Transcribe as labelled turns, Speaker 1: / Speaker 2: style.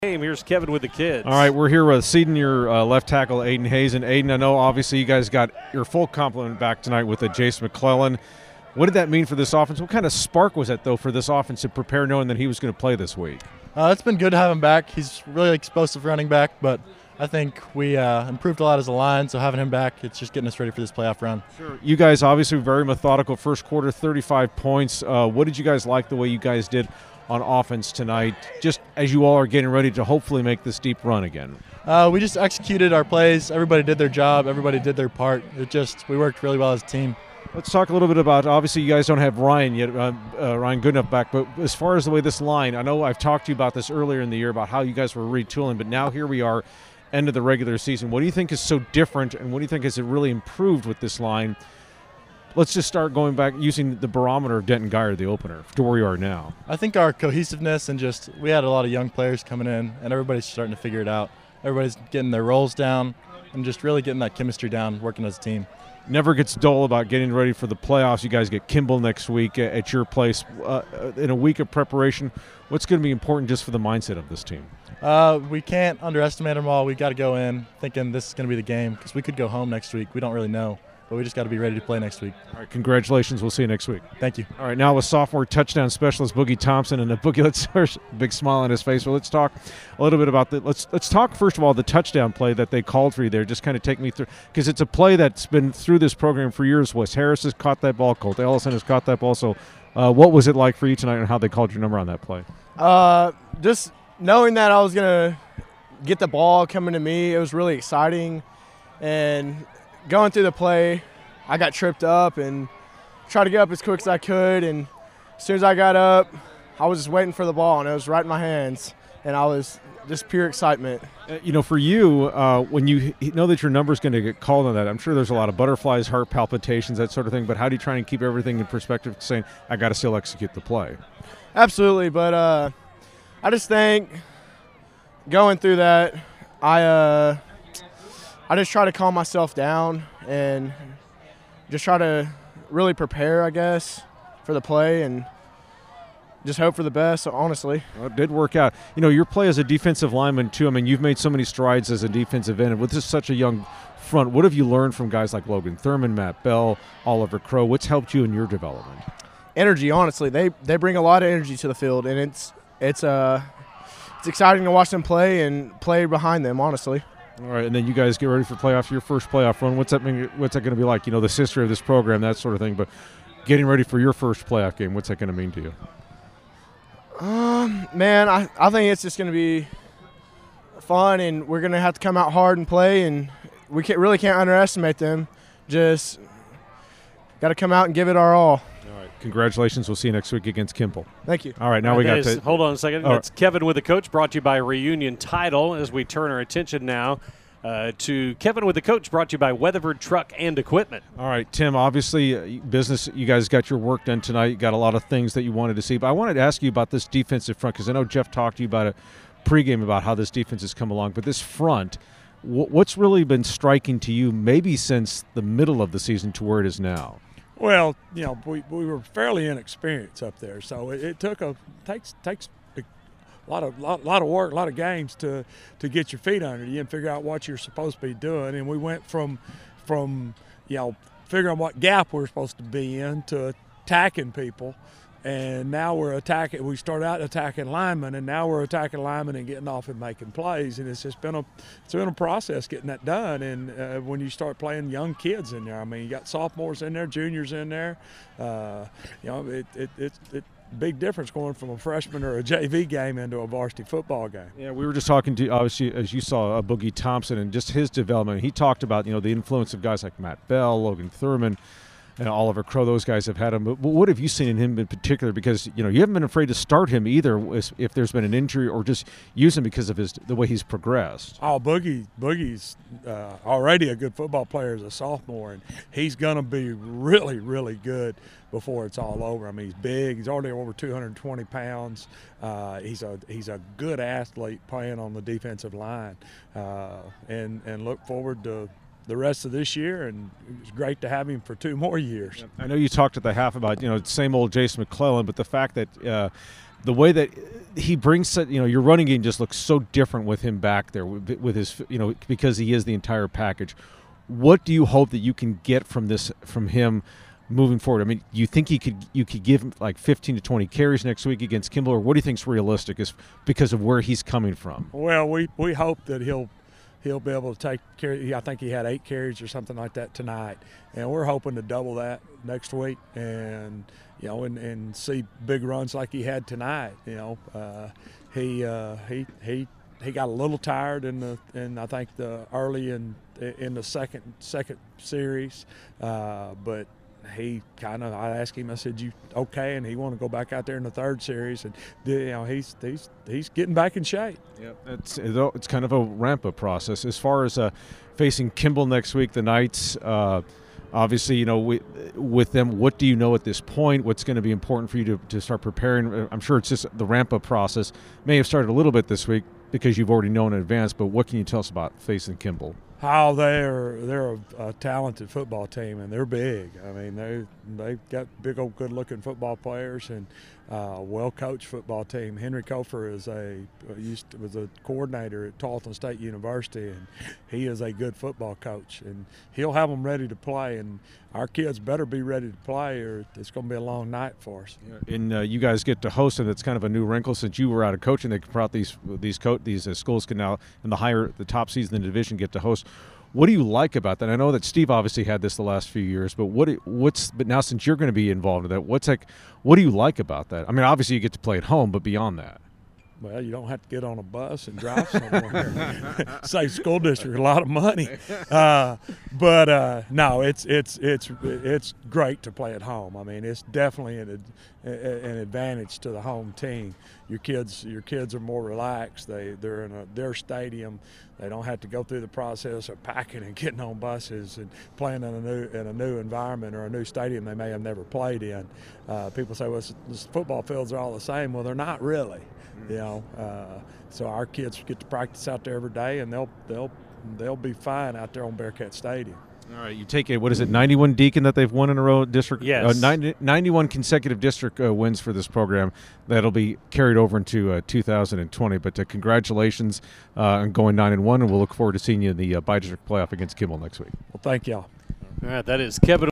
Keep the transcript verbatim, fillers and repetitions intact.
Speaker 1: Here's Kevin with the kids.
Speaker 2: All right, we're here with senior uh, left tackle Aiden Hazen. Aiden, I know obviously you guys got your full complement back tonight with uh, Jace McClellan. What did that mean for this offense? What kind of spark was that, though, for this offense to prepare knowing that he was going to play this week?
Speaker 3: Uh, it's been good to have him back. He's really explosive running back, but I think we uh, improved a lot as a line, so having him back, it's just getting us ready for this playoff run.
Speaker 2: Sure. You guys obviously were very methodical first quarter, thirty-five points. Uh, what did you guys like the way you guys did on offense tonight, just as you all are getting ready to hopefully make this deep run again?
Speaker 3: Uh, we just executed our plays. Everybody did their job. Everybody did their part. It just we worked really well as a team.
Speaker 2: Let's talk a little bit about, obviously you guys don't have Ryan yet, uh, uh, Ryan Goodenough back, but as far as the way this line, I know I've talked to you about this earlier in the year about how you guys were retooling, but now here we are, end of the regular season. What do you think is so different, and what do you think has it really improved with this line? Let's just start going back using the barometer of Denton Guyer, the opener, to where you are now.
Speaker 3: I think our cohesiveness and just we had a lot of young players coming in, and everybody's starting to figure it out. Everybody's getting their roles down and just really getting that chemistry down, working as a team.
Speaker 2: Never gets dull about getting ready for the playoffs. You guys get Kimball next week at your place. Uh, in a week of preparation, what's going to be important just for the mindset of this team?
Speaker 3: Uh, we can't underestimate them all. We got to go in thinking this is going to be the game because we could go home next week. We don't really know. But we just got to be ready to play next week.
Speaker 2: All right, congratulations. We'll see you next week.
Speaker 3: Thank you.
Speaker 2: All right, now with sophomore touchdown specialist Boogie Thompson, and a Boogie, let's big smile on his face. Well, let's talk a little bit about the. Let's let's talk first of all the touchdown play that they called for you there. Just kind of take me through, because it's a play that's been through this program for years. Wes Harris has caught that ball. Colt Ellison has caught that ball. So, uh, what was it like for you tonight, and how they called your number on that play?
Speaker 4: Uh, just knowing that I was gonna get the ball coming to me, it was really exciting, and going through the play, I got tripped up and tried to get up as quick as I could, and as soon as I got up, I was just waiting for the ball, and it was right in my hands, and I was just pure excitement.
Speaker 2: Uh, you know, for you, uh, when you know that your number is going to get called on that, I'm sure there's a lot of butterflies, heart palpitations, that sort of thing, but how do you try and keep everything in perspective, saying, I got to still execute the play?
Speaker 4: Absolutely, but uh, I just think going through that, I, uh, I just try to calm myself down and just try to really prepare, I guess, for the play and just hope for the best, honestly.
Speaker 2: Well, it did work out. You know, your play as a defensive lineman, too, I mean, you've made so many strides as a defensive end. And with this such a young front, what have you learned from guys like Logan Thurman, Matt Bell, Oliver Crow? What's helped you in your development?
Speaker 4: Energy, honestly. They they bring a lot of energy to the field, and it's it's uh it's exciting to watch them play and play behind them, honestly.
Speaker 2: All right, and then you guys get ready for playoff, your first playoff run. What's that mean, what's that going to be like? You know, the history of this program, that sort of thing. But getting ready for your first playoff game, what's that going to mean to you?
Speaker 4: Um, man, I, I think it's just going to be fun, and we're going to have to come out hard and play, and we can't, really can't underestimate them. Just got to come out and give it our all.
Speaker 2: All right, congratulations. We'll see you next week against Kimball.
Speaker 4: Thank you.
Speaker 2: All right, now we got
Speaker 1: is,
Speaker 2: to –
Speaker 1: hold on a second.
Speaker 2: Oh.
Speaker 1: That's Kevin with the Coach, brought to you by Reunion Title, as we turn our attention now uh, to Kevin with the Coach, brought to you by Weatherford Truck and Equipment.
Speaker 2: All right, Tim, obviously uh, business, you guys got your work done tonight. You got a lot of things that you wanted to see. But I wanted to ask you about this defensive front, because I know Jeff talked to you about it pregame about how this defense has come along. But this front, wh- what's really been striking to you maybe since the middle of the season to where it is now?
Speaker 5: Well, you know, we, we were fairly inexperienced up there, so it, it took a takes takes a lot of lot, lot of work, a lot of games to to get your feet under you and figure out what you're supposed to be doing. And we went from from you know figuring what gap we're supposed to be in to attacking people, and now we're attacking. We started out attacking linemen, and now we're attacking linemen and getting off and making plays. And it's just been a it's been a process getting that done. And uh, when you start playing young kids in there, I mean, you got sophomores in there, juniors in there. Uh, you know, it it it. it big difference going from a freshman or a J V game into a varsity football game.
Speaker 2: Yeah, we were just talking to, obviously, as you saw, uh, Boogie Thompson and just his development. He talked about, you know, the influence of guys like Matt Bell, Logan Thurman, and Oliver Crow. Those guys have had him. But what have you seen in him in particular? Because, you know, you haven't been afraid to start him either if there's been an injury, or just use him because of his the way he's progressed.
Speaker 5: Oh, Boogie, Boogie's uh, already a good football player as a sophomore, and he's going to be really, really good before it's all over. I mean, he's big. He's already over two hundred twenty pounds. Uh, he's a he's a good athlete playing on the defensive line, uh, and and look forward to the rest of this year, and it was great to have him for two more years.
Speaker 2: I know you talked at the half about, you know, same old Jace McClellan, but the fact that uh, the way that he brings, you know, your running game just looks so different with him back there with, with his, you know, because he is the entire package. What do you hope that you can get from this, from him moving forward? I mean, you think he could, you could give him like fifteen to twenty carries next week against Kimball, or what do you think's realistic is because of where he's coming from?
Speaker 5: Well, we, we hope that he'll he'll be able to take care. I think he had eight carries or something like that tonight, and we're hoping to double that next week, and you know, and, and see big runs like he had tonight. You know, uh, he uh, he he he got a little tired in the in I think the early in in the second second series, uh, but. He kind of, I asked him, I said, you okay? And he wanted to go back out there in the third series. And, you know, he's he's he's getting back in shape.
Speaker 2: Yeah, it's, it's kind of a ramp-up process. As far as uh, facing Kimball next week, the Knights, uh, obviously, you know, we, with them, what do you know at this point? What's going to be important for you to, to start preparing? I'm sure it's just the ramp-up process. May have started a little bit this week because you've already known in advance, but what can you tell us about facing Kimball?
Speaker 5: How they're they're a, a talented football team, and they're big. I mean, they they've got big old good-looking football players and uh, well-coached football team. Henry Kofer is a used to, was a coordinator at Tarleton State University, and he is a good football coach. And he'll have them ready to play. And our kids better be ready to play, or it's going to be a long night for us.
Speaker 2: And uh, you guys get to host, and it's kind of a new wrinkle since you were out of coaching. They brought these these co- these uh, schools can now in the higher the top seeds in the division get to host. What do you like about that? I know that Steve obviously had this the last few years, but what what's but now since you're going to be involved in that, what's like? What do you like about that? I mean, obviously you get to play at home, but beyond that.
Speaker 5: Well, you don't have to get on a bus and drive somewhere. Save school district a lot of money. Uh, but uh, no, it's it's it's it's great to play at home. I mean, it's definitely an an advantage to the home team. Your kids your kids are more relaxed. They they're in a, their stadium. They don't have to go through the process of packing and getting on buses and playing in a new in a new environment or a new stadium they may have never played in. Uh, people say, well, the football fields are all the same. Well, they're not really. You know, uh, so our kids get to practice out there every day, and they'll they'll they'll be fine out there on Bearcat Stadium.
Speaker 2: All right, you take it. What is it? ninety-one Deacon that they've won in a row district.
Speaker 1: Yes,
Speaker 2: uh, ninety, ninety-one consecutive district uh, wins for this program. That'll be carried over into uh, two thousand twenty. But uh, congratulations uh, on going nine and one, and we'll look forward to seeing you in the uh, bi-district playoff against Kimball next week.
Speaker 5: Well, thank y'all.
Speaker 1: All right, that is Kevin.